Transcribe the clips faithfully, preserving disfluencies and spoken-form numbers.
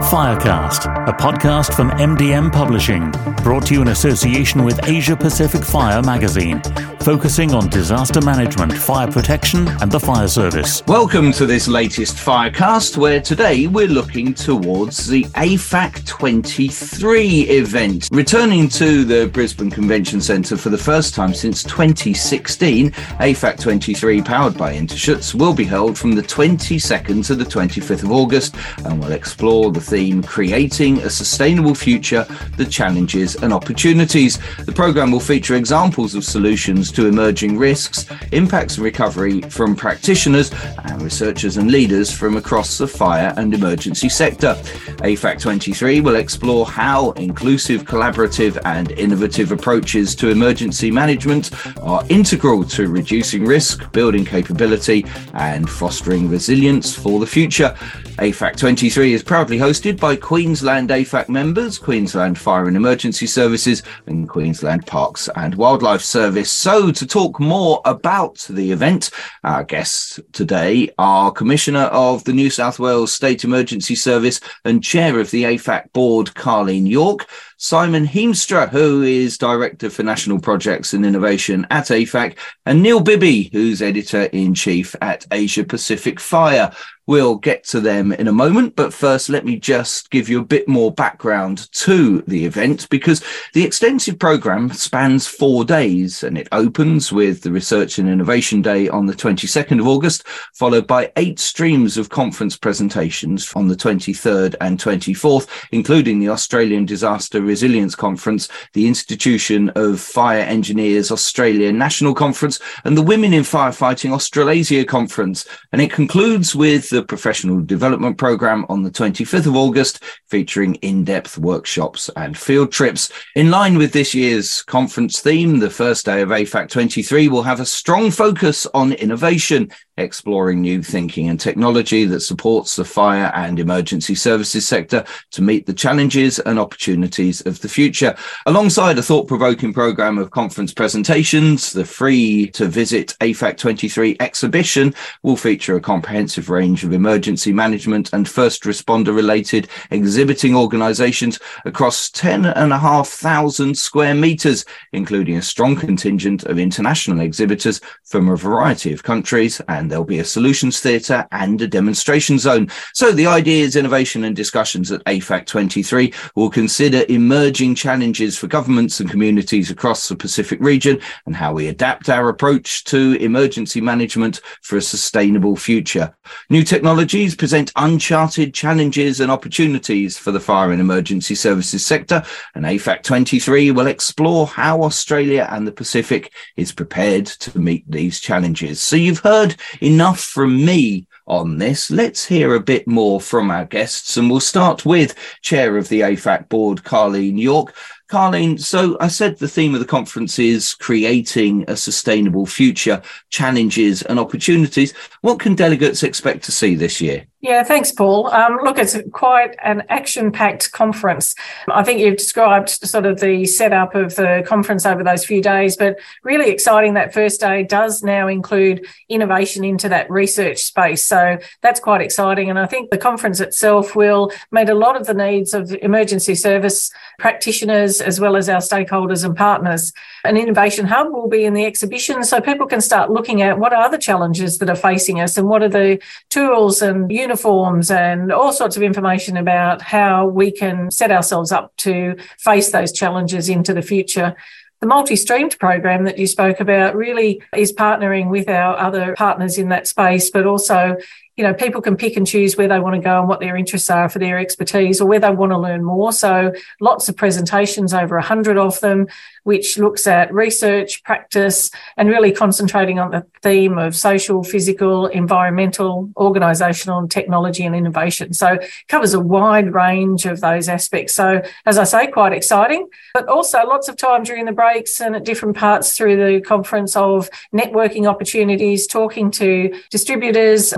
Firecast, a podcast from M D M Publishing, brought to you in association with Asia Pacific Fire magazine, focusing on disaster management, fire protection and the fire service. Welcome to this latest Firecast, where today we're looking towards the A F A C twenty-three event. Returning to the Brisbane Convention Centre for the first time since twenty sixteen, A F A C twenty-three, powered by Interschutz, will be held from the twenty-second to the twenty-fifth of August, and will explore the theme Creating a Sustainable Future, the Challenges and Opportunities. The programme will feature examples of solutions to emerging risks, impacts and recovery from practitioners and researchers and leaders from across the fire and emergency sector. A F A C twenty-three will explore how inclusive, collaborative and innovative approaches to emergency management are integral to reducing risk, building capability and fostering resilience for the future. A F A C twenty-three is proudly hosted by Queensland A F A C members, Queensland Fire and Emergency Services and Queensland Parks and Wildlife Service. So to talk more about the event, our guests today are Commissioner of the New South Wales State Emergency Service and Chair of the A F A C Board, Carleen York, Simon Heemstra, who is Director for National Projects and Innovation at A F A C, and Neil Bibby, who's Editor-in-Chief at Asia Pacific Fire. We'll get to them in a moment, but first let me just give you a bit more background to the event, because the extensive programme spans four days and it opens with the Research and Innovation Day on the twenty-second of August, followed by eight streams of conference presentations on the twenty-third and twenty-fourth, including the Australian Disaster Resilience Conference, the Institution of Fire Engineers Australia National Conference, and the Women in Firefighting Australasia Conference. And it concludes with the Professional Development Programme on the twenty-fifth of August, featuring in-depth workshops and field trips. In line with this year's conference theme, the first day of A F A C twenty-three will have a strong focus on innovation, exploring new thinking and technology that supports the fire and emergency services sector to meet the challenges and opportunities of the future. Alongside a thought-provoking programme of conference presentations, the free-to-visit A F A C twenty-three exhibition will feature a comprehensive range of emergency management and first responder-related exhibiting organisations across ten and a half thousand square metres, including a strong contingent of international exhibitors from a variety of countries, and there'll be a solutions theatre and a demonstration zone. So the ideas, innovation and discussions at A F A C twenty-three will consider emerging challenges for governments and communities across the Pacific region and how we adapt our approach to emergency management for a sustainable future. New technologies present uncharted challenges and opportunities for the fire and emergency services sector, and A F A C twenty-three will explore how Australia and the Pacific is prepared to meet these challenges. So you've heard enough from me on this. Let's hear a bit more from our guests, and we'll start with Chair of the A F A C Board, Carleen York. Carleen, so I said the theme of the conference is Creating a Sustainable Future, Challenges and Opportunities. What can delegates expect to see this year? Yeah, thanks, Paul. Um, look, it's quite an action-packed conference. I think you've described sort of the setup of the conference over those few days, but really exciting that first day does now include innovation into that research space. So that's quite exciting. And I think the conference itself will meet a lot of the needs of emergency service practitioners as well as our stakeholders and partners. An innovation hub will be in the exhibition so people can start looking at what are the challenges that are facing us and what are the tools and uniforms and all sorts of information about how we can set ourselves up to face those challenges into the future. The multi-streamed program that you spoke about really is partnering with our other partners in that space, but also, you know, people can pick and choose where they want to go and what their interests are for their expertise or where they want to learn more. So lots of presentations, over a hundred of them, which looks at research, practice, and really concentrating on the theme of social, physical, environmental, organisational, and technology and innovation. So it covers a wide range of those aspects. So, as I say, quite exciting, but also lots of time during the breaks and at different parts through the conference of networking opportunities, talking to distributors of equipment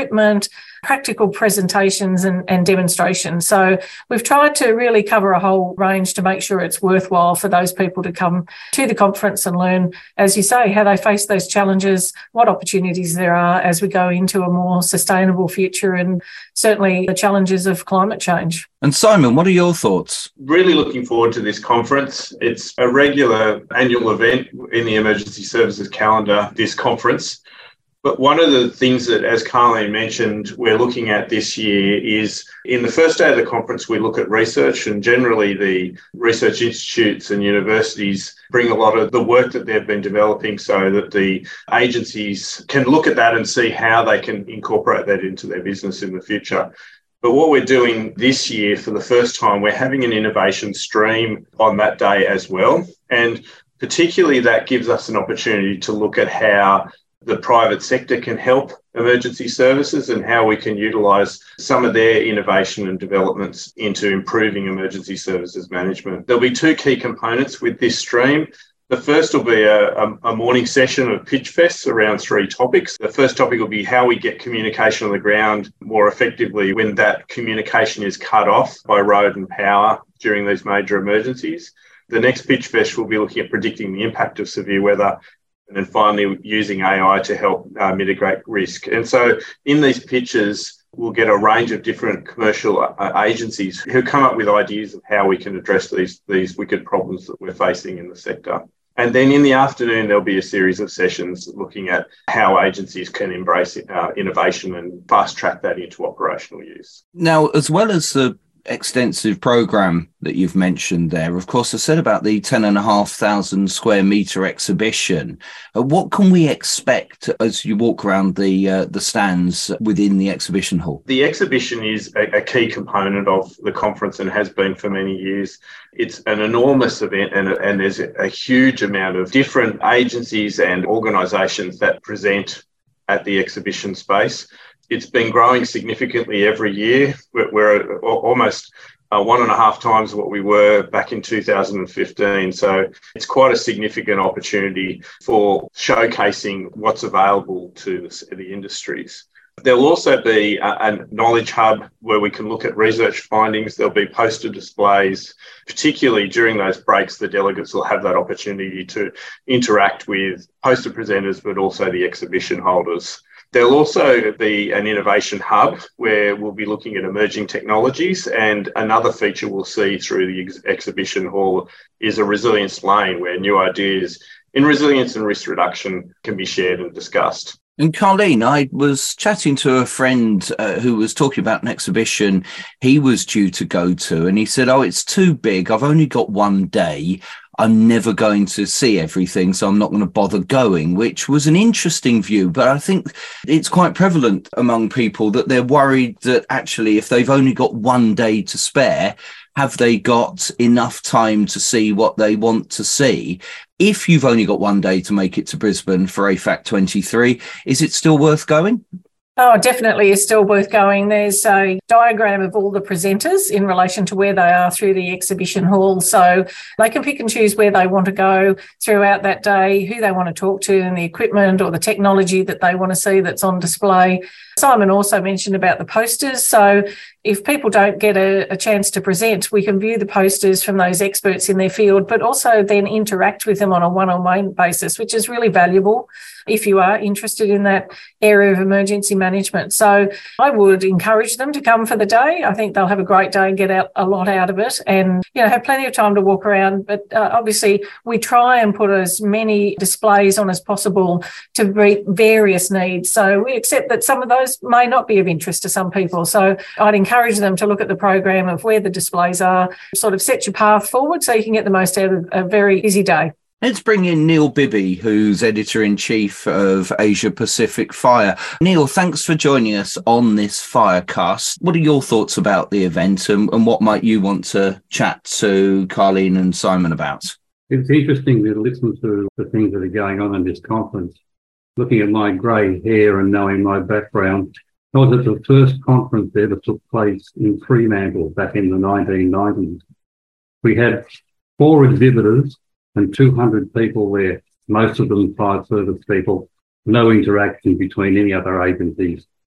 equipment, practical presentations and, and demonstrations. So we've tried to really cover a whole range to make sure it's worthwhile for those people to come to the conference and learn, as you say, how they face those challenges, what opportunities there are as we go into a more sustainable future, and certainly the challenges of climate change. And Simon, what are your thoughts? Really looking forward to this conference. It's a regular annual event in the emergency services calendar, this conference. But one of the things that, as Carleen mentioned, we're looking at this year is in the first day of the conference, we look at research, and generally the research institutes and universities bring a lot of the work that they've been developing so that the agencies can look at that and see how they can incorporate that into their business in the future. But what we're doing this year for the first time, we're having an innovation stream on that day as well. And particularly that gives us an opportunity to look at how the private sector can help emergency services and how we can utilise some of their innovation and developments into improving emergency services management. There'll be two key components with this stream. The first will be a, a morning session of pitch fests around three topics. The first topic will be how we get communication on the ground more effectively when that communication is cut off by road and power during these major emergencies. The next pitch fest will be looking at predicting the impact of severe weather, and then finally using A I to help uh, mitigate risk. And so in these pitches, we'll get a range of different commercial uh, agencies who come up with ideas of how we can address these, these wicked problems that we're facing in the sector. And then in the afternoon, there'll be a series of sessions looking at how agencies can embrace uh, innovation and fast track that into operational use. Now, as well as the extensive program that you've mentioned there, of course, I said about the ten and a half thousand square metre exhibition. Uh, what can we expect as you walk around the uh, the stands within the exhibition hall? The exhibition is a, a key component of the conference and has been for many years. It's an enormous event, and, and there's a, a huge amount of different agencies and organisations that present at the exhibition space. It's been growing significantly every year. We're, we're almost uh, one and a half times what we were back in two thousand fifteen. So it's quite a significant opportunity for showcasing what's available to the, the industries. There'll also be a, a knowledge hub where we can look at research findings. There'll be poster displays. Particularly during those breaks, the delegates will have that opportunity to interact with poster presenters, but also the exhibition holders. There'll also be an innovation hub where we'll be looking at emerging technologies, and another feature we'll see through the ex- exhibition hall is a resilience lane where new ideas in resilience and risk reduction can be shared and discussed. And Carleen, I was chatting to a friend uh, who was talking about an exhibition he was due to go to, and he said, oh, it's too big. I've only got one day. I'm never going to see everything, so I'm not going to bother going, which was an interesting view. But I think it's quite prevalent among people that they're worried that actually if they've only got one day to spare, have they got enough time to see what they want to see? If you've only got one day to make it to Brisbane for A FAC twenty-three, is it still worth going? Oh, definitely is still worth going. There's a diagram of all the presenters in relation to where they are through the exhibition hall. So they can pick and choose where they want to go throughout that day, who they want to talk to, and the equipment or the technology that they want to see that's on display. Simon also mentioned about the posters. So if people don't get a, a chance to present, we can view the posters from those experts in their field, but also then interact with them on a one-on-one basis, which is really valuable if you are interested in that area of emergency management. So I would encourage them to come for the day. I think they'll have a great day and get out a lot out of it, and you know, have plenty of time to walk around. But uh, obviously we try and put as many displays on as possible to meet various needs. So we accept that some of those may not be of interest to some people. So I'd encourage them to look at the program of where the displays are, sort of set your path forward so you can get the most out of a very busy day. Let's bring in Neil Bibby, who's Editor-in-Chief of Asia Pacific Fire. Neil, thanks for joining us on this Firecast. What are your thoughts about the event, and, and what might you want to chat to Carleen and Simon about? It's interesting to listen to the things that are going on in this conference. Looking at my grey hair and knowing my background, I was at the first conference there that took place in Fremantle back in the nineteen nineties. We had four exhibitors and two hundred people there, most of them fire service people, no interaction between any other agencies.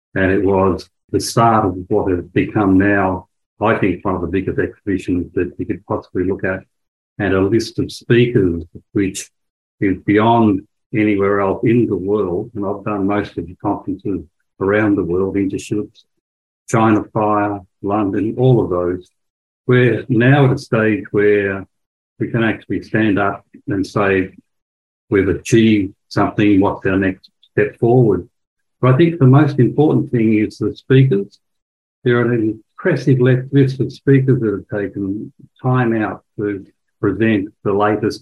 And it was the start of what has become now, I think, one of the biggest exhibitions that you could possibly look at, and a list of speakers which is beyond anywhere else in the world. And I've done most of the conferences around the world, Interships, China Fire, London, all of those. We're now at a stage where we can actually stand up and say we've achieved something, what's our next step forward. But I think the most important thing is the speakers. There are an impressive list of speakers that have taken time out to present the latest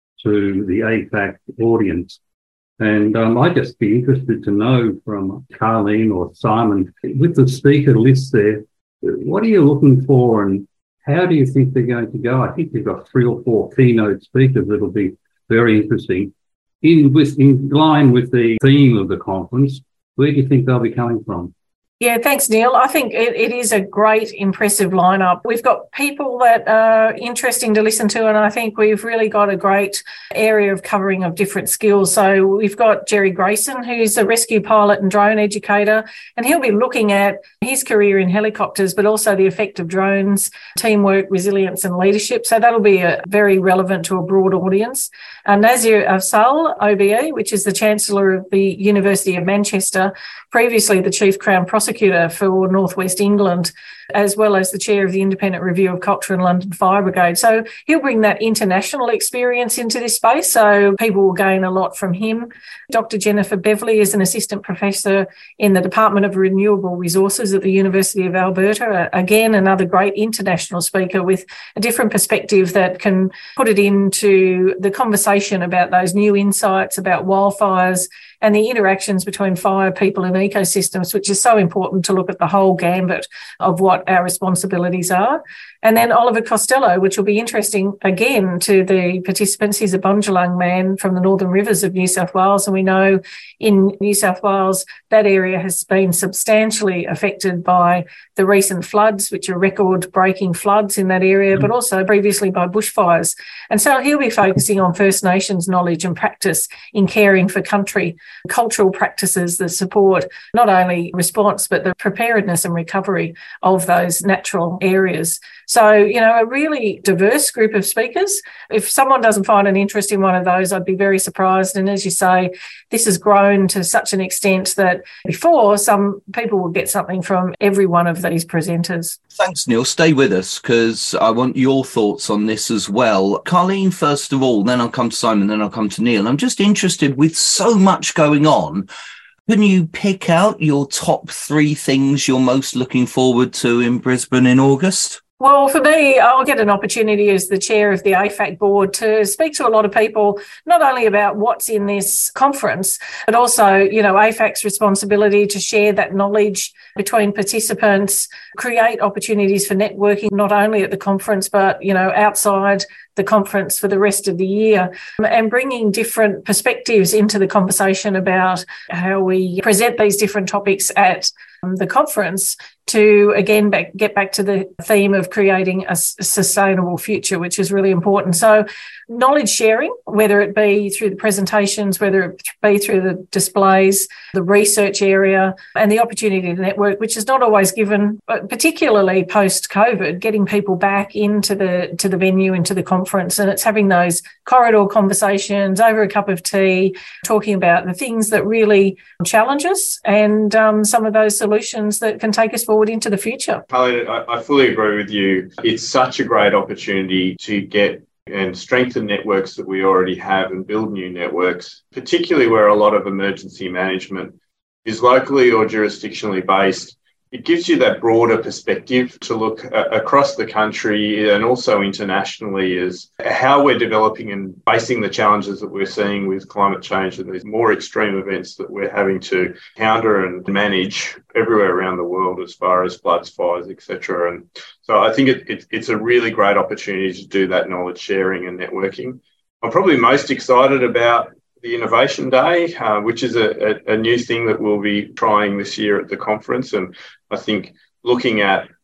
to the A FAC audience. And um, I'd just be interested to know from Carleen or Simon, with the speaker list there, what are you looking for and how do you think they're going to go? I think you've got three or four keynote speakers that'll be very interesting. In, with, in line with the theme of the conference, where do you think they'll be coming from? Yeah, thanks, Neil. I think it, it is a great, impressive lineup. We've got people that are interesting to listen to, and I think we've really got a great area of covering of different skills. So we've got Jerry Grayson, who's a rescue pilot and drone educator, and he'll be looking at his career in helicopters, but also the effect of drones, teamwork, resilience, and leadership. So that'll be a, very relevant to a broad audience. Uh, Nazir Afzal, O B E, which is the Chancellor of the University of Manchester, previously the Chief Crown Prosecutor for North West England, as well as the Chair of the Independent Review of Culture and London Fire Brigade. So he'll bring that international experience into this space, so people will gain a lot from him. Doctor Jennifer Beverley is an Assistant Professor in the Department of Renewable Resources at the University of Alberta. Again, another great international speaker with a different perspective that can put it into the conversation about those new insights about wildfires and the interactions between fire, people and ecosystems, which is so important to look at the whole gambit of what our responsibilities are. And then Oliver Costello, which will be interesting again to the participants. He's a Bundjalung man from the Northern Rivers of New South Wales. And we know in New South Wales, that area has been substantially affected by the recent floods, which are record-breaking floods in that area, but also previously by bushfires. And so he'll be focusing on First Nations knowledge and practice in caring for country, cultural practices that support not only response, but the preparedness and recovery of those natural areas. So, you know, a really diverse group of speakers. If someone doesn't find an interest in one of those, I'd be very surprised. And as you say, this has grown to such an extent that before some people will get something from every one of these presenters. Thanks, Neil. Stay with us because I want your thoughts on this as well. Carleen, first of all, then I'll come to Simon, then I'll come to Neil. I'm just interested, with so much going on, can you pick out your top three things you're most looking forward to in Brisbane in August? Well, for me, I'll get an opportunity as the chair of the A FAC board to speak to a lot of people, not only about what's in this conference, but also, you know, A FAC's responsibility to share that knowledge between participants, create opportunities for networking, not only at the conference, but, you know, outside the conference for the rest of the year, and bringing different perspectives into the conversation about how we present these different topics at the conference to, again, back, get back to the theme of creating a s- sustainable future, which is really important. So knowledge sharing, whether it be through the presentations, whether it be through the displays, the research area, and the opportunity to network, which is not always given, but particularly post-COVID, getting people back into the to the venue, into the conference. And it's having those corridor conversations over a cup of tea, talking about the things that really challenge us and um, some of those solutions that can take us forward into the future. Carleen, I, I fully agree with you. It's such a great opportunity to get and strengthen networks that we already have and build new networks, particularly where a lot of emergency management is locally or jurisdictionally based. It gives you that broader perspective to look uh, across the country and also internationally as how we're developing and facing the challenges that we're seeing with climate change and these more extreme events that we're having to counter and manage everywhere around the world as far as floods, fires, et cetera. And so I think it, it, it's a really great opportunity to do that knowledge sharing and networking. I'm probably most excited about the Innovation Day, uh, which is a, a, a new thing that we'll be trying this year at the conference. And I think looking at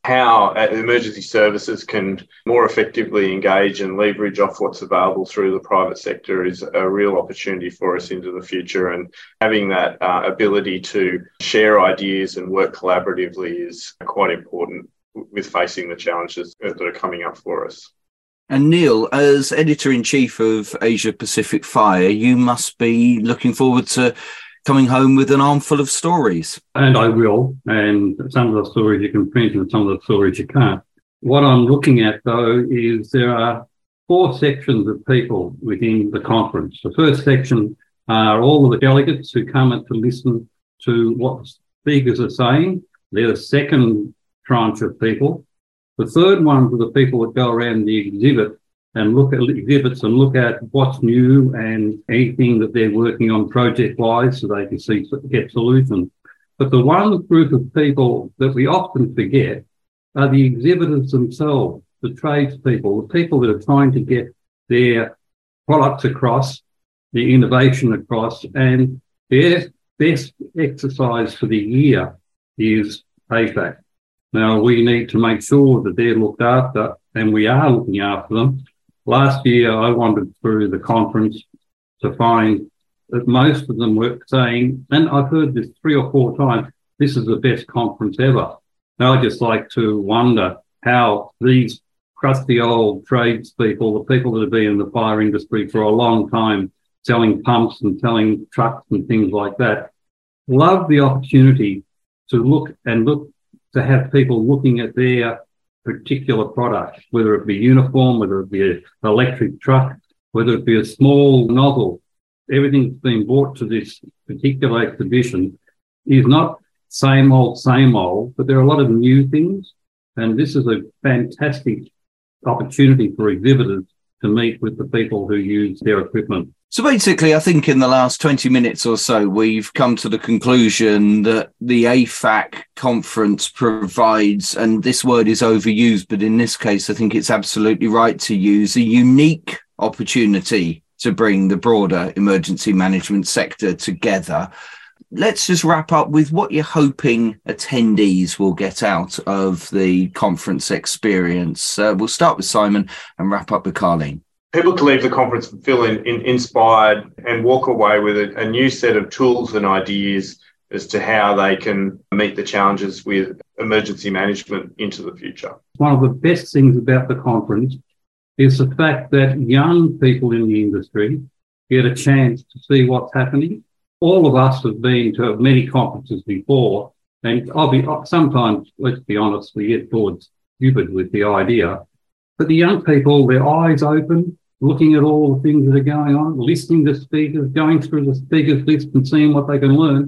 how emergency services can more effectively engage and leverage off what's available through the private sector is a real opportunity for us into the future. And having that uh, ability to share ideas and work collaboratively is quite important with facing the challenges that are coming up for us. And Neil, as Editor-in-Chief of Asia Pacific Fire, you must be looking forward to coming home with an armful of stories. And I will. And some of the stories you can print and some of the stories you can't. What I'm looking at, though, is there are four sections of people within the conference. The first section are all of the delegates who come to listen to what the speakers are saying. They're the second tranche of people. The third one are the people that go around the exhibit and look at exhibits and look at what's new and anything that they're working on project-wise so they can see get solutions. But the one group of people that we often forget are the exhibitors themselves, the tradespeople, the people that are trying to get their products across, their innovation across, and their best exercise for the year is A FAC. Now, we need to make sure that they're looked after, and we are looking after them. Last year, I wandered through the conference to find that most of them were saying, and I've heard this three or four times, this is the best conference ever. Now, I just like to wonder how these crusty old tradespeople, the people that have been in the fire industry for a long time, selling pumps and selling trucks and things like that, love the opportunity to look and look, to have people looking at their particular product, whether it be uniform, whether it be an electric truck, whether it be a small nozzle. Everything that's been brought to this particular exhibition is not same old, same old, but there are a lot of new things. And this is a fantastic opportunity for exhibitors to meet with the people who use their equipment. So basically, I think in the last twenty minutes or so, we've come to the conclusion that the A FAC conference provides, and this word is overused, but in this case, I think it's absolutely right to use, a unique opportunity to bring the broader emergency management sector together. Let's just wrap up with what you're hoping attendees will get out of the conference experience. Uh, we'll start with Simon and wrap up with Carleen. People can leave the conference feeling in, inspired and walk away with a, a new set of tools and ideas as to how they can meet the challenges with emergency management into the future. One of the best things about the conference is the fact that young people in the industry get a chance to see what's happening. All of us have been to many conferences before, and I'll be, sometimes, let's be honest, we get bored stupid with the idea. But the young people, their eyes open, looking at all the things that are going on, listening to speakers, going through the speakers list and seeing what they can learn,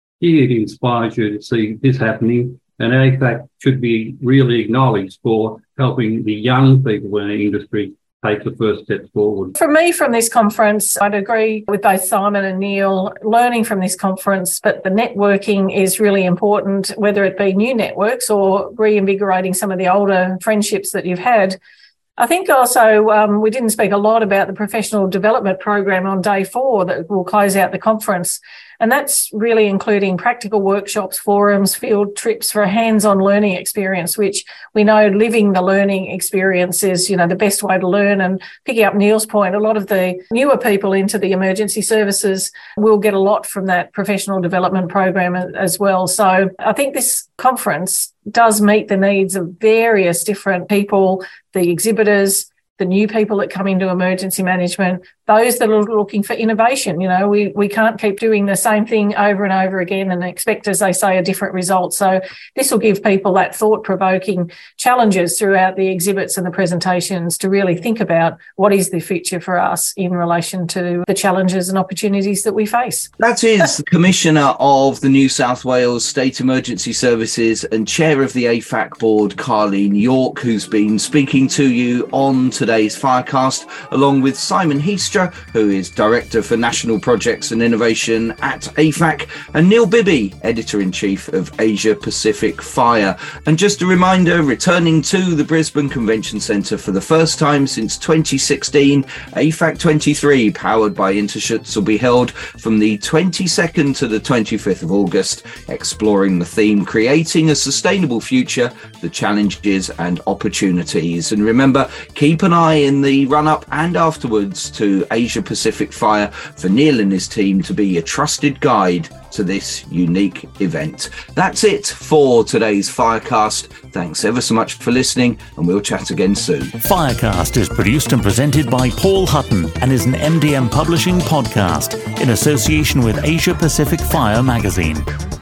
it inspires you to see this happening. And A FAC should be really acknowledged for helping the young people in the industry take the first steps forward. For me, from this conference, I'd agree with both Simon and Neil, learning from this conference, but the networking is really important, whether it be new networks or reinvigorating some of the older friendships that you've had. I think also um, we didn't speak a lot about the professional development program on day four that will close out the conference. And that's really including practical workshops, forums, field trips for a hands-on learning experience, which we know living the learning experience is, you know, the best way to learn. And picking up Neil's point, a lot of the newer people into the emergency services will get a lot from that professional development program as well. So I think this conference does meet the needs of various different people, the exhibitors, the new people that come into emergency management, those that are looking for innovation. You know, we, we can't keep doing the same thing over and over again and expect, as they say, a different result. So this will give people that thought-provoking challenges throughout the exhibits and the presentations to really think about what is the future for us in relation to the challenges and opportunities that we face. That is the Commissioner of the New South Wales State Emergency Services and Chair of the A FAC Board, Carleen York, who's been speaking to you on today. today's Firecast, along with Simon Heastra, who is Director for National Projects and Innovation at A F A C, and Neil Bibby, Editor-in-Chief of Asia Pacific Fire. And just a reminder, returning to the Brisbane Convention Centre for the first time since twenty sixteen, A F A C twenty-three, powered by Interschutz, will be held from the twenty-second to the twenty-fifth of August, exploring the theme Creating a Sustainable Future, the Challenges and Opportunities. And remember, keep an eye in the run-up and afterwards to Asia Pacific Fire for Neil and his team to be a trusted guide to this unique event. That's it for today's Firecast. Thanks ever so much for listening, and we'll chat again soon. Firecast is produced and presented by Paul Hutton and is an M D M Publishing podcast in association with Asia Pacific Fire magazine.